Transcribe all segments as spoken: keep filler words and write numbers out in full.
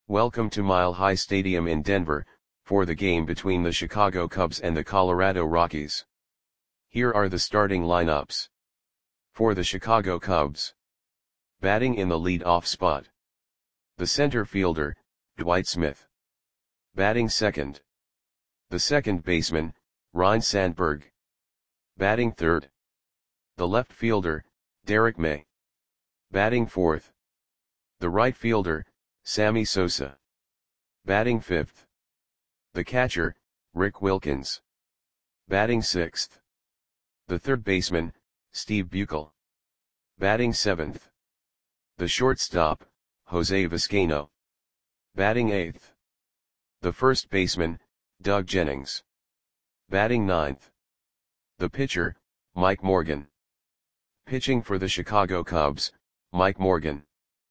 Welcome to Mile High Stadium in Denver, for the game between the Chicago Cubs and the Colorado Rockies. Here are the starting lineups. For the Chicago Cubs. Batting in the lead-off spot. The center fielder, Dwight Smith. Batting second. The second baseman, Ryne Sandberg. Batting third. The left fielder, Derek May. Batting fourth. The right fielder, Sammy Sosa. Batting fifth. The catcher, Rick Wilkins. Batting sixth. The third baseman, Steve Buechele. Batting seventh. The shortstop, Jose Vizcaino. Batting eighth. The first baseman, Doug Jennings. Batting ninth. The pitcher, Mike Morgan. Pitching for the Chicago Cubs, Mike Morgan.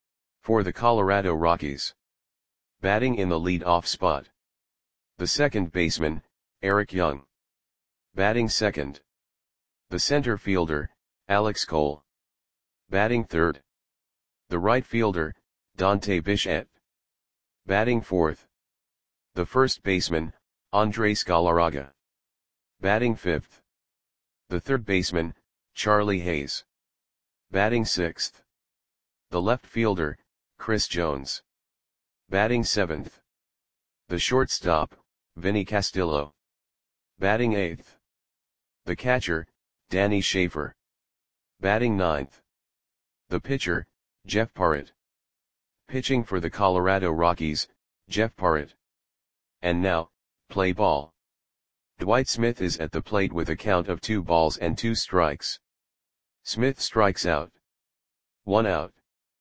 For the Colorado Rockies. Batting in the lead-off spot. The second baseman, Eric Young. Batting second. The center fielder, Alex Cole. Batting third. The right fielder, Dante Bichette. Batting fourth. The first baseman, Andres Galarraga. Batting fifth. The third baseman, Charlie Hayes. Batting sixth. The left fielder, Chris Jones. Batting seventh. The shortstop, Vinny Castillo. Batting eighth. The catcher, Danny Schaefer. Batting ninth. The pitcher, Jeff Parrott. Pitching for the Colorado Rockies, Jeff Parrott. And now, play ball. Dwight Smith is at the plate with a count of two balls and two strikes. Smith strikes out. One out.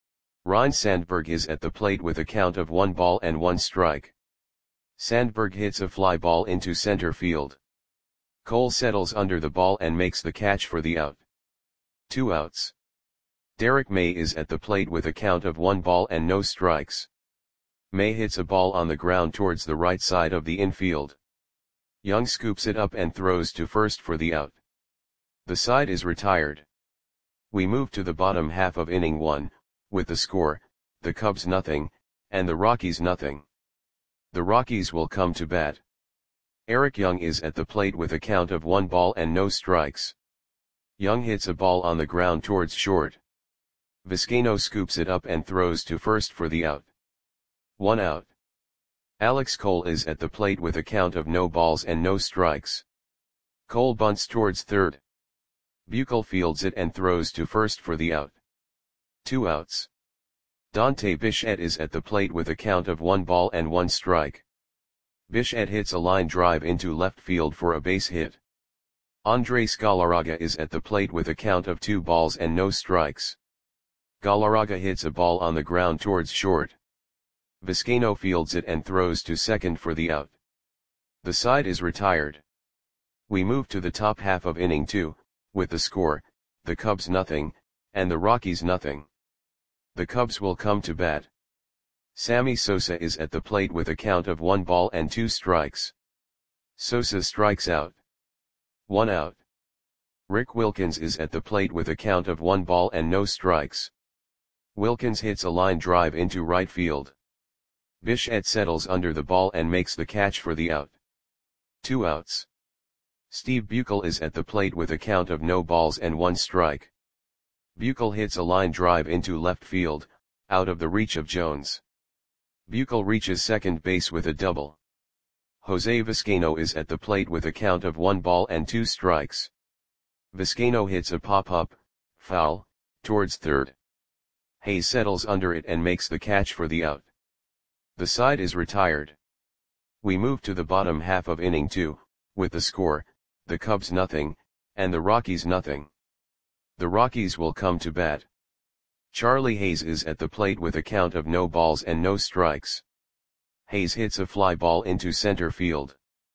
Ryne Sandberg is at the plate with a count of one ball and one strike. Sandberg hits a fly ball into center field. Cole settles under the ball and makes the catch for the out. Two outs. Derek May is at the plate with a count of one ball and no strikes. May hits a ball on the ground towards the right side of the infield. Young scoops it up and throws to first for the out. The side is retired. We move to the bottom half of inning one, with the score, the Cubs nothing, and the Rockies nothing. The Rockies will come to bat. Eric Young is at the plate with a count of one ball and no strikes. Young hits a ball on the ground towards short. Vizcaino scoops it up and throws to first for the out. One out. Alex Cole is at the plate with a count of no balls and no strikes. Cole bunts towards third. Buechele fields it and throws to first for the out. Two outs. Dante Bichette is at the plate with a count of one ball and one strike. Bichette hits a line drive into left field for a base hit. Andres Galarraga is at the plate with a count of two balls and no strikes. Galarraga hits a ball on the ground towards short. Vizcaino fields it and throws to second for the out. The side is retired. We move to the top half of inning two, with the score, the Cubs nothing, and the Rockies nothing. The Cubs will come to bat. Sammy Sosa is at the plate with a count of one ball and two strikes. Sosa strikes out. One out. Rick Wilkins is at the plate with a count of one ball and no strikes. Wilkins hits a line drive into right field. Bichette settles under the ball and makes the catch for the out. Two outs. Steve Buechele is at the plate with a count of no balls and one strike. Buechele hits a line drive into left field, out of the reach of Jones. Buechele reaches second base with a double. Jose Vizcaino is at the plate with a count of one ball and two strikes. Vizcaino hits a pop-up, foul, towards third. Hayes settles under it and makes the catch for the out. The side is retired. We move to the bottom half of inning two, with the score, the Cubs nothing, and the Rockies nothing. The Rockies will come to bat. Charlie Hayes is at the plate with a count of no balls and no strikes. Hayes hits a fly ball into center field.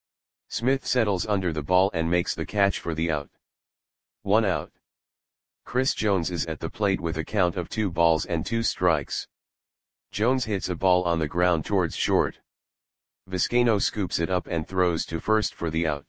Smith settles under the ball and makes the catch for the out. One out. Chris Jones is at the plate with a count of two balls and two strikes. Jones hits a ball on the ground towards short. Vizcaino scoops it up and throws to first for the out.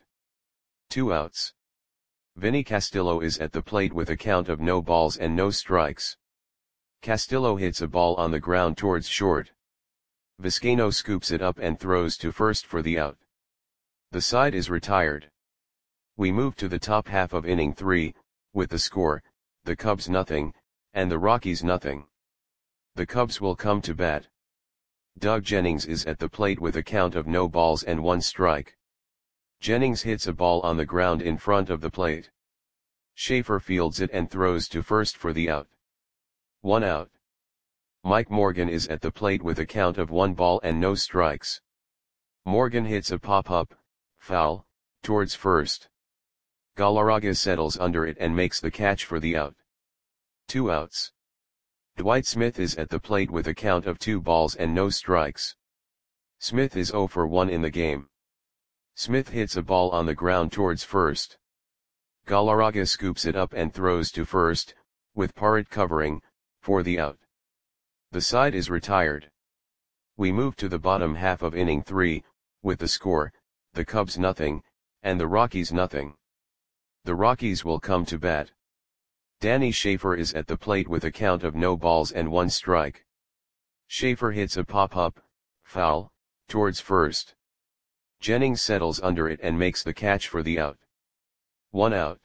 Two outs. Vinny Castillo is at the plate with a count of no balls and no strikes. Castillo hits a ball on the ground towards short. Vizcaino scoops it up and throws to first for the out. The side is retired. We move to the top half of inning three, with the score, the Cubs nothing, and the Rockies nothing. The Cubs will come to bat. Doug Jennings is at the plate with a count of no balls and one strike. Jennings hits a ball on the ground in front of the plate. Schaefer fields it and throws to first for the out. One out. Mike Morgan is at the plate with a count of one ball and no strikes. Morgan hits a pop-up, foul, towards first. Galarraga settles under it and makes the catch for the out. Two outs. Dwight Smith is at the plate with a count of two balls and no strikes. Smith is oh for one in the game. Smith hits a ball on the ground towards first. Galarraga scoops it up and throws to first, with Parrott covering, for the out. The side is retired. We move to the bottom half of inning three, with the score, the Cubs nothing, and the Rockies nothing. The Rockies will come to bat. Danny Schaefer is at the plate with a count of no balls and one strike. Schaefer hits a pop-up, foul, towards first. Jennings settles under it and makes the catch for the out. One out.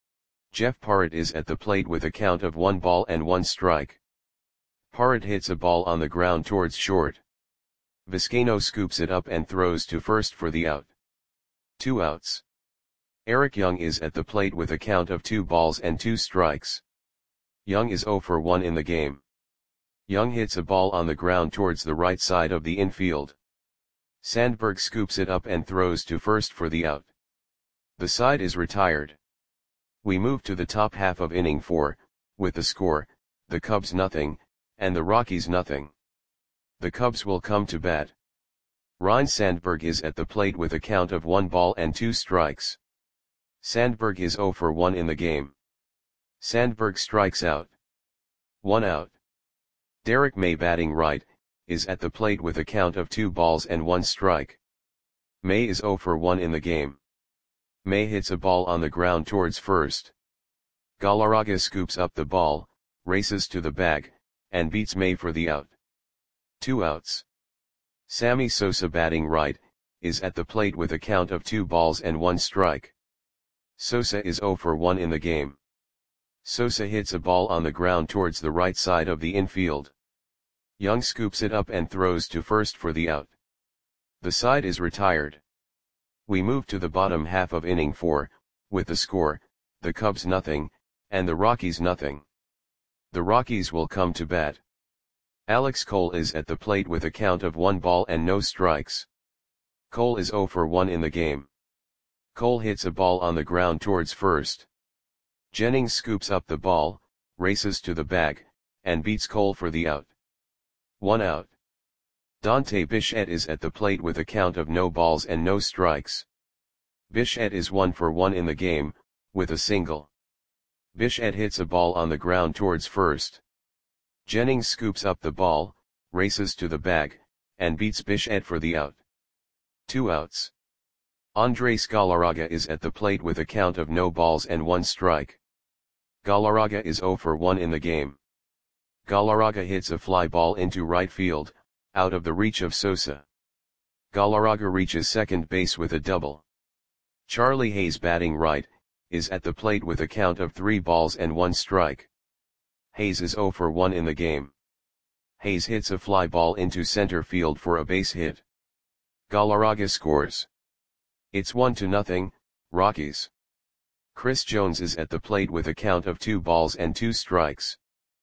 Jeff Parrott is at the plate with a count of one ball and one strike. Parrott hits a ball on the ground towards short. Vizcaino scoops it up and throws to first for the out. Two outs. Eric Young is at the plate with a count of two balls and two strikes. Young is oh for one in the game. Young hits a ball on the ground towards the right side of the infield. Sandberg scoops it up and throws to first for the out. The side is retired. We move to the top half of inning four, with the score, the Cubs nothing, and the Rockies nothing. The Cubs will come to bat. Ryne Sandberg is at the plate with a count of one ball and two strikes. Sandberg is oh for one in the game. Sandberg strikes out. One out. Derek May, batting right, is at the plate with a count of two balls and one strike. May is oh for one in the game. May hits a ball on the ground towards first. Galarraga scoops up the ball, races to the bag, and beats May for the out. Two outs. Sammy Sosa, batting right, is at the plate with a count of two balls and one strike. Sosa is oh for one in the game. Sosa hits a ball on the ground towards the right side of the infield. Young scoops it up and throws to first for the out. The side is retired. We move to the bottom half of inning four, with the score, the Cubs nothing, and the Rockies nothing. The Rockies will come to bat. Alex Cole is at the plate with a count of one ball and no strikes. Cole is oh for one in the game. Cole hits a ball on the ground towards first. Jennings scoops up the ball, races to the bag, and beats Cole for the out. One out. Dante Bichette is at the plate with a count of no balls and no strikes. Bichette is one for one in the game, with a single. Bichette hits a ball on the ground towards first. Jennings scoops up the ball, races to the bag, and beats Bichette for the out. Two outs. Andres Galarraga is at the plate with a count of no balls and one strike. Galarraga is oh for one in the game. Galarraga hits a fly ball into right field, out of the reach of Sosa. Galarraga reaches second base with a double. Charlie Hayes, batting right, is at the plate with a count of three balls and one strike. Hayes is oh for one in the game. Hayes hits a fly ball into center field for a base hit. Galarraga scores. It's one to nothing, Rockies. Chris Jones is at the plate with a count of two balls and two strikes.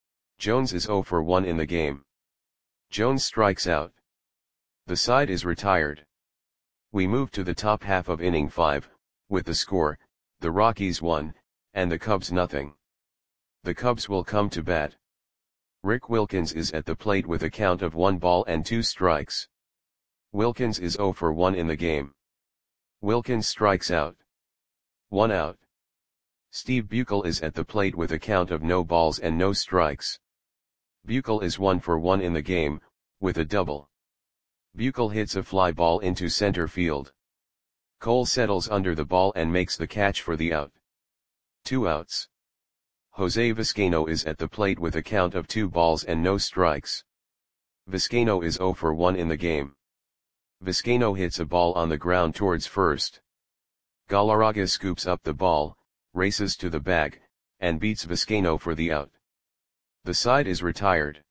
Jones is oh for one in the game. Jones strikes out. The side is retired. We move to the top half of inning five, with the score, the Rockies one, and the Cubs nothing. The Cubs will come to bat. Rick Wilkins is at the plate with a count of one ball and two strikes. Wilkins is oh for one in the game. Wilkins strikes out. One out. Steve Buechel is at the plate with a count of no balls and no strikes. Buechel is one for one in the game, with a double. Buechel hits a fly ball into center field. Cole settles under the ball and makes the catch for the out. Two outs. Jose Vizcaino is at the plate with a count of two balls and no strikes. Vizcaino is zero for one in the game. Vizcaino hits a ball on the ground towards first. Galarraga scoops up the ball, races to the bag, and beats Vizcaino for the out. The side is retired.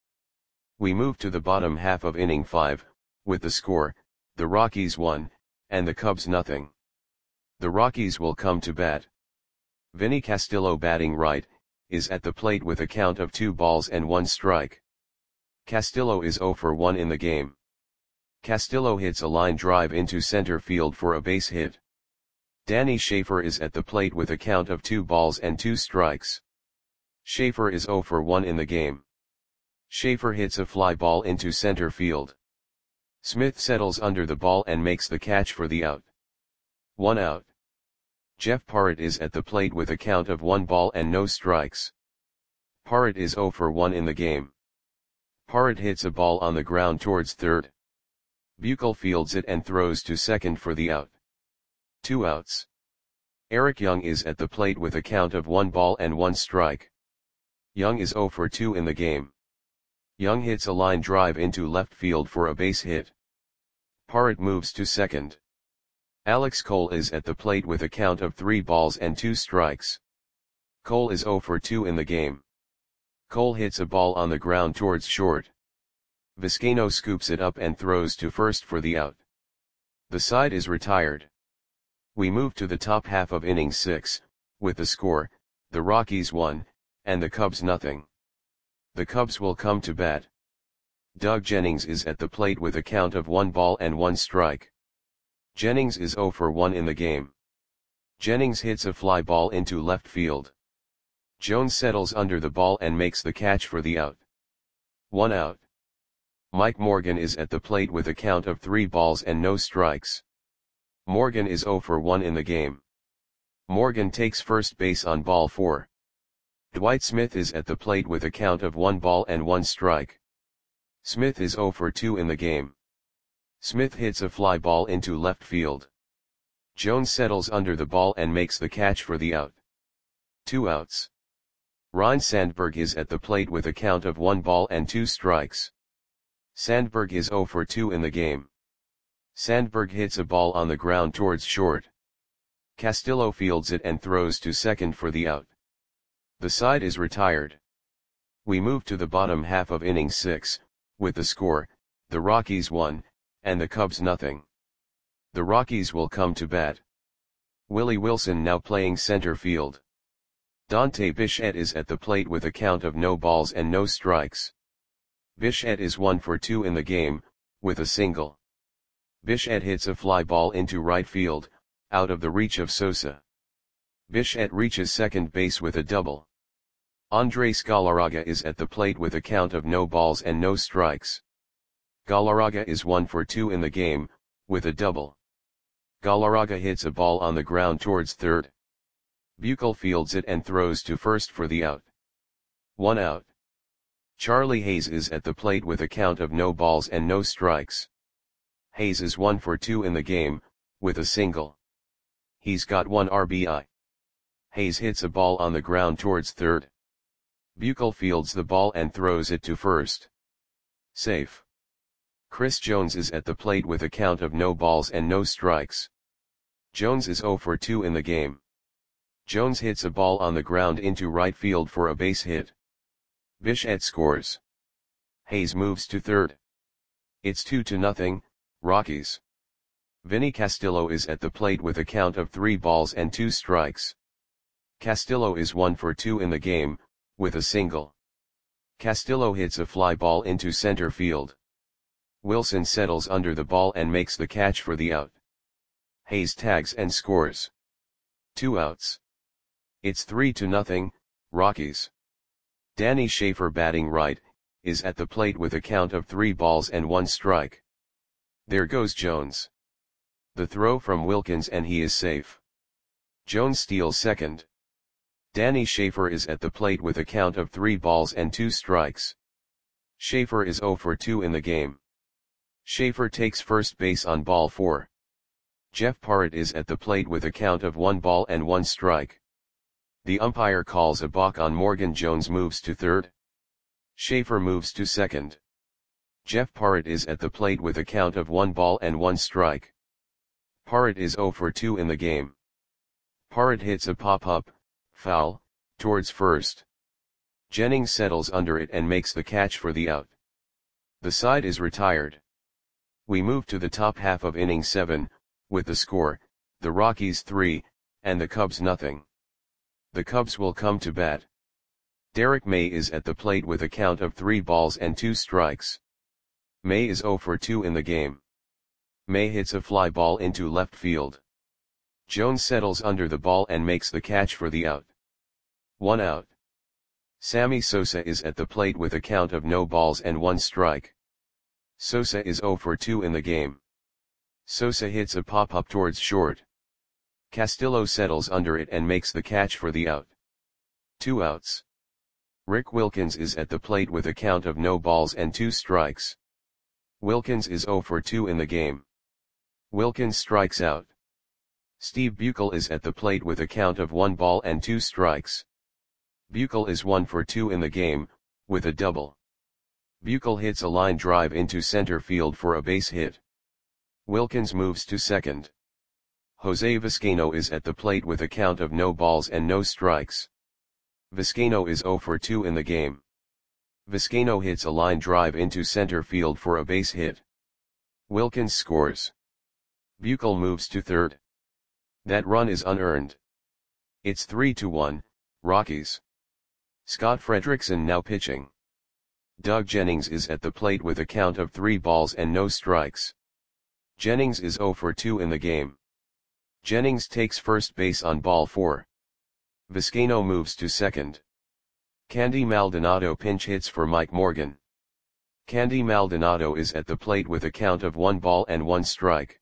We move to the bottom half of inning five, with the score, the Rockies one, and the Cubs nothing. The Rockies will come to bat. Vinny Castillo, batting right, is at the plate with a count of two balls and one strike. Castillo is zero for one in the game. Castillo hits a line drive into center field for a base hit. Danny Schaefer is at the plate with a count of two balls and two strikes. Schaefer is zero for one in the game. Schaefer hits a fly ball into center field. Smith settles under the ball and makes the catch for the out. One out. Jeff Parrott is at the plate with a count of one ball and no strikes. Parrott is zero for one in the game. Parrott hits a ball on the ground towards third. Buechel fields it and throws to second for the out. Two outs. Eric Young is at the plate with a count of one ball and one strike. Young is zero for two in the game. Young hits a line drive into left field for a base hit. Parrott moves to second. Alex Cole is at the plate with a count of three balls and two strikes. Cole is zero for two in the game. Cole hits a ball on the ground towards short. Vizcaino scoops it up and throws to first for the out. The side is retired. We move to the top half of inning six, with the score, the Rockies one, and the Cubs nothing. The Cubs will come to bat. Doug Jennings is at the plate with a count of one ball and one strike. Jennings is zero for one in the game. Jennings hits a fly ball into left field. Jones settles under the ball and makes the catch for the out. One out. Mike Morgan is at the plate with a count of three balls and no strikes. Morgan is zero for one in the game. Morgan takes first base on ball four. Dwight Smith is at the plate with a count of one ball and one strike. Smith is zero for two in the game. Smith hits a fly ball into left field. Jones settles under the ball and makes the catch for the out. Two outs. Ryne Sandberg is at the plate with a count of one ball and two strikes. Sandberg is zero for two in the game. Sandberg hits a ball on the ground towards short. Castillo fields it and throws to second for the out. The side is retired. We move to the bottom half of inning six, with the score, the Rockies one, and the Cubs nothing. The Rockies will come to bat. Willie Wilson now playing center field. Dante Bichette is at the plate with a count of no balls and no strikes. Bichette is one for two in the game, with a single. Bichette hits a fly ball into right field, out of the reach of Sosa. Bichette reaches second base with a double. Andres Galarraga is at the plate with a count of no balls and no strikes. Galarraga is one for two in the game, with a double. Galarraga hits a ball on the ground towards third. Buechel fields it and throws to first for the out. One out. Charlie Hayes is at the plate with a count of no balls and no strikes. Hayes is one for two in the game, with a single. He's got one R B I. Hayes hits a ball on the ground towards third. Buechel fields the ball and throws it to first. Safe. Chris Jones is at the plate with a count of no balls and no strikes. Jones is zero for two in the game. Jones hits a ball on the ground into right field for a base hit. Bichette scores. Hayes moves to third. It's two to nothing, Rockies. Vinny Castillo is at the plate with a count of three balls and two strikes. Castillo is one for two in the game, with a single. Castillo hits a fly ball into center field. Wilson settles under the ball and makes the catch for the out. Hayes tags and scores. Two outs. It's three to nothing, Rockies. Danny Schaefer, batting right, is at the plate with a count of three balls and one strike. There goes Jones. The throw from Wilkins and he is safe. Jones steals second. Danny Schaefer is at the plate with a count of three balls and two strikes. Schaefer is zero for two in the game. Schaefer takes first base on ball four. Jeff Parrott is at the plate with a count of one ball and one strike. The umpire calls a balk on Morgan. Jones moves to third. Schaefer moves to second. Jeff Parrott is at the plate with a count of one ball and one strike. Parrott is zero for two in the game. Parrott hits a pop-up, foul, towards first. Jennings settles under it and makes the catch for the out. The side is retired. We move to the top half of inning seven, with the score, the Rockies three, and the Cubs nothing. The Cubs will come to bat. Derek May is at the plate with a count of three balls and two strikes. May is zero for two in the game. May hits a fly ball into left field. Jones settles under the ball and makes the catch for the out. One out. Sammy Sosa is at the plate with a count of no balls and one strike. Sosa is zero for two in the game. Sosa hits a pop-up towards short. Castillo settles under it and makes the catch for the out. Two outs. Rick Wilkins is at the plate with a count of no balls and two strikes. Wilkins is zero for two in the game. Wilkins strikes out. Steve Buechel is at the plate with a count of one ball and two strikes. Buechel is one for two in the game, with a double. Buechel hits a line drive into center field for a base hit. Wilkins moves to second. Jose Vizcaino is at the plate with a count of no balls and no strikes. Vizcaino is zero for two in the game. Vizcaino hits a line drive into center field for a base hit. Wilkins scores. Buechel moves to third. That run is unearned. It's three to one, Rockies. Scott Frederickson now pitching. Doug Jennings is at the plate with a count of three balls and no strikes. Jennings is zero for two in the game. Jennings takes first base on ball four. Vizcaino moves to second. Candy Maldonado pinch hits for Mike Morgan. Candy Maldonado is at the plate with a count of one ball and one strike.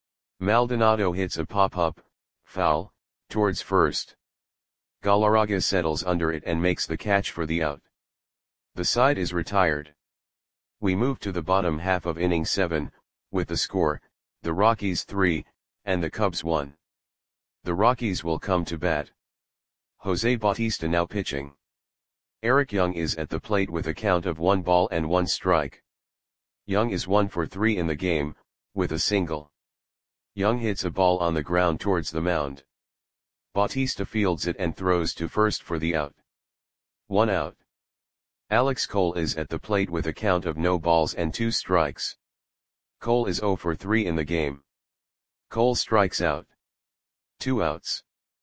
Maldonado hits a pop-up, foul, towards first. Galarraga settles under it and makes the catch for the out. The side is retired. We move to the bottom half of inning seven, with the score, the Rockies three, and the Cubs one. The Rockies will come to bat. Jose Bautista now pitching. Eric Young is at the plate with a count of one ball and one strike. Young is one for three in the game, with a single. Young hits a ball on the ground towards the mound. Bautista fields it and throws to first for the out. One out. Alex Cole is at the plate with a count of no balls and two strikes. Cole is zero for three in the game. Cole strikes out. Two outs.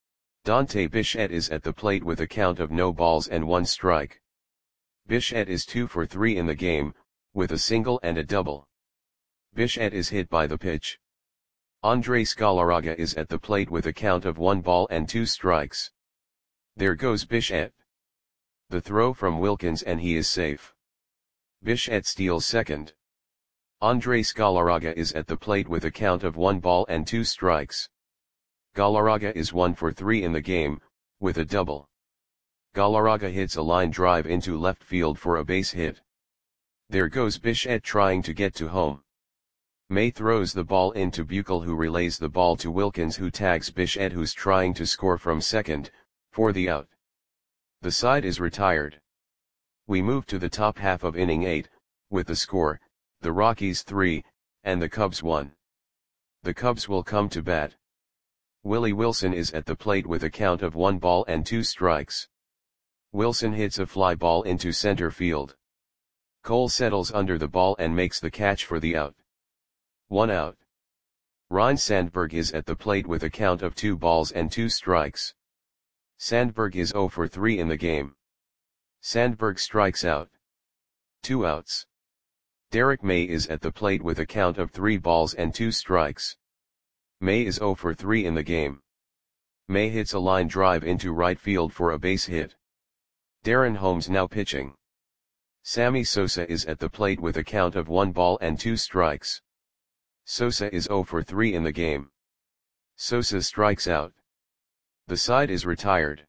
Dante Bichette is at the plate with a count of no balls and one strike. Bichette is two for three in the game, with a single and a double. Bichette is hit by the pitch. Andres Galarraga is at the plate with a count of one ball and two strikes. There goes Bichette. The throw from Wilkins and he is safe. Bichette steals second. Andres Galarraga is at the plate with a count of one ball and two strikes. Galarraga is one for three in the game, with a double. Galarraga hits a line drive into left field for a base hit. There goes Bichette trying to get to home. May throws the ball into Buechel, who relays the ball to Wilkins, who tags Bichette, who's trying to score from second, for the out. The side is retired. We move to the top half of inning eight, with the score, the Rockies three, and the Cubs one. The Cubs will come to bat. Willie Wilson is at the plate with a count of one ball and two strikes. Wilson hits a fly ball into center field. Cole settles under the ball and makes the catch for the out. One out. Ryne Sandberg is at the plate with a count of two balls and two strikes. Sandberg is zero for three in the game. Sandberg strikes out. Two outs. Derek May is at the plate with a count of three balls and two strikes. May is zero for three in the game. May hits a line drive into right field for a base hit. Darren Holmes now pitching. Sammy Sosa is at the plate with a count of one ball and two strikes. Sosa is zero for three in the game. Sosa strikes out. The side is retired.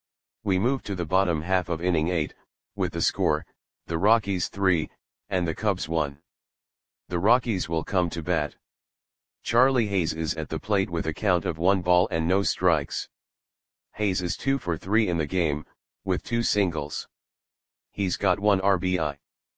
We move to the bottom half of inning eight, with the score, the Rockies three, and the Cubs one. The Rockies will come to bat. Charlie Hayes is at the plate with a count of one ball and no strikes. Hayes is two for three in the game, with two singles. He's got one R B I.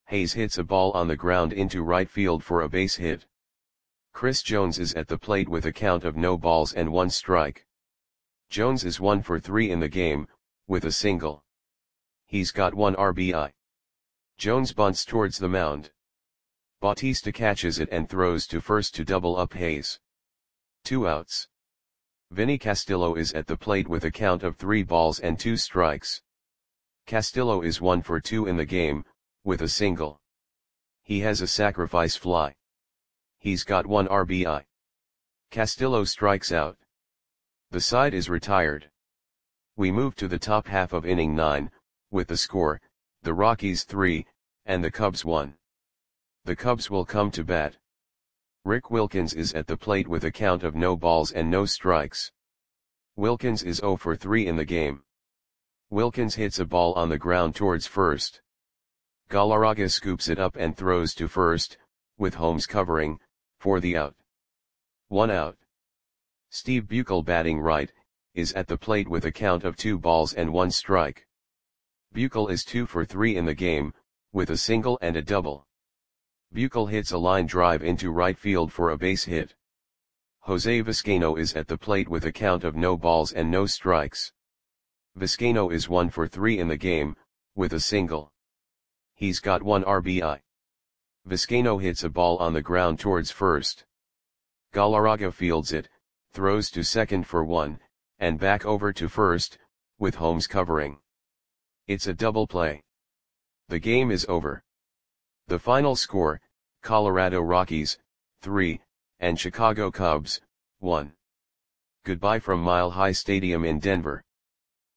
Hayes hits a ball on the ground into right field for a base hit. Chris Jones is at the plate with a count of no balls and one strike. Jones is one for three in the game, with a single. He's got one R B I. Jones bunts towards the mound. Bautista catches it and throws to first to double up Hayes. Two outs. Vinny Castillo is at the plate with a count of three balls and two strikes. Castillo is one for two in the game, with a single. He has a sacrifice fly. He's got one R B I. Castillo strikes out. The side is retired. We move to the top half of inning nine, with the score, the Rockies three, and the Cubs one. The Cubs will come to bat. Rick Wilkins is at the plate with a count of no balls and no strikes. Wilkins is zero for three in the game. Wilkins hits a ball on the ground towards first. Galarraga scoops it up and throws to first, with Holmes covering, for the out. One out. Steve Buechel, batting right, is at the plate with a count of two balls and one strike. Buechel is two for three in the game, with a single and a double. Buechel hits a line drive into right field for a base hit. Jose Vizcaino is at the plate with a count of no balls and no strikes. Vizcaino is one for three in the game, with a single. He's got one R B I. Vizcaino hits a ball on the ground towards first. Galarraga fields it, throws to second for one, and back over to first, with Holmes covering. It's a double play. The game is over. The final score, Colorado Rockies, three, and Chicago Cubs, one. Goodbye from Mile High Stadium in Denver.